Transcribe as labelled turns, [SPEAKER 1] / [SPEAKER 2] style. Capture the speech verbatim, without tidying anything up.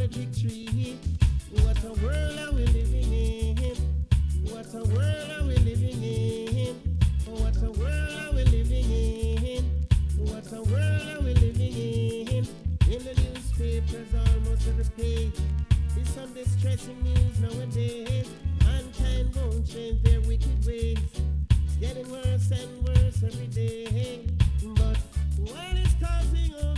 [SPEAKER 1] with victory. What a world are we living in? What a world are we living in? What a world are we living in? What a world are we living in? In the newspapers, almost every page is some distressing news nowadays. Mankind won't change their wicked ways. It's getting worse and worse every day. But what is causing all